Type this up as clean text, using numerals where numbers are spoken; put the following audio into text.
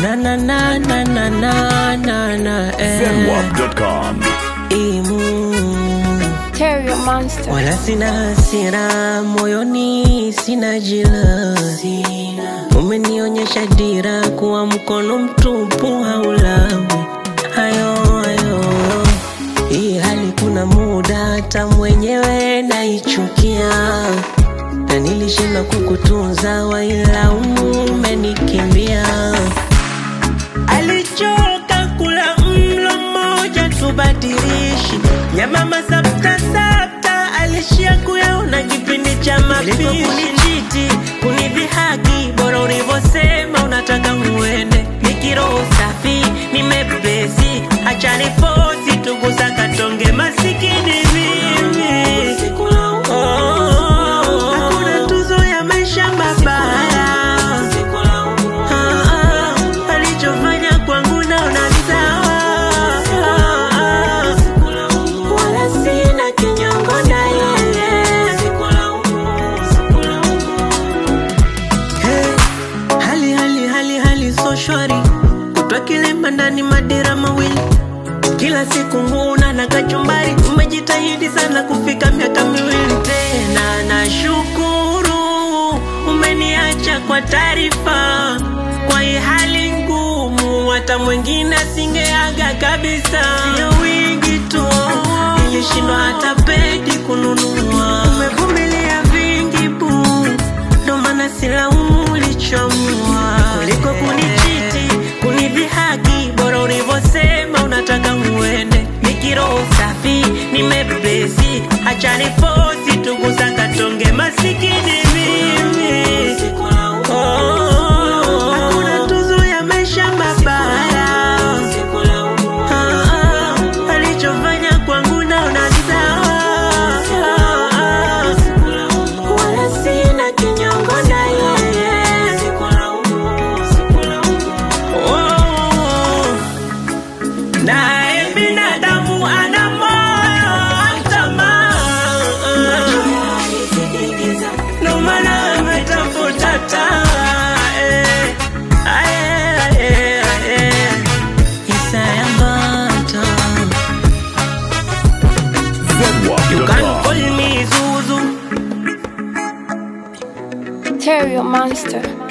na na na na na na na na Zenwap.com. Terrio Monster. Wala sina hasira, moyoni sina jila. Umenionyesha dira, kuwa mkono mtupu haulawi. Hayo hii hali kuna muda hata mwenyewe naichukia. Na nilishinda kukutunza, wailaumu umenikimbia. Alichoka kula mlo mmoja tubadilishi, nyama masapta sapta alishia kuyaona kipindi cha mapishi. Kunichiti, kunidhihaki, bora ulivosema unataka uende. Nikiroho safi, nimepesi, acha nifosi tugusa katonge masikini mimi. Hakuna tuzo ya maisha mabaya. Alichofanya kwangu naona sawa. Wala sina kinyongo na yeye. Hali so shwari, kutwa Kilema ndani madira mawili. Kila siku nguna na kachumbari, umejitahidi sana kufika miaka miwili. Tena nashukuru umeniacha kwa taarifa. Kwa hii hali ngumu hata mwingine asingeaga kabisa. Sio wingi tu, nilishindwa hata pedi kununua. Umevumilia vingi boo, ndo maana silaumu ulichoamua. Kuliko kunichiti, kunidhihaki, bora ulivosema unataka uende. Nikiroho safi, nimepesi, acha nifosi tugusa katonge masikini mimi. Hakuna tuzo ya maisha mabaya. Alichofanya kwangu naona sawa. Wala sina kinyongo na yeye. Naye binadamu ana moyo wa tamaa. Ndo maana ametafuta taa. Isaya Mbata. You can Zenwap.com. call me Zuzu. Terrio Monster.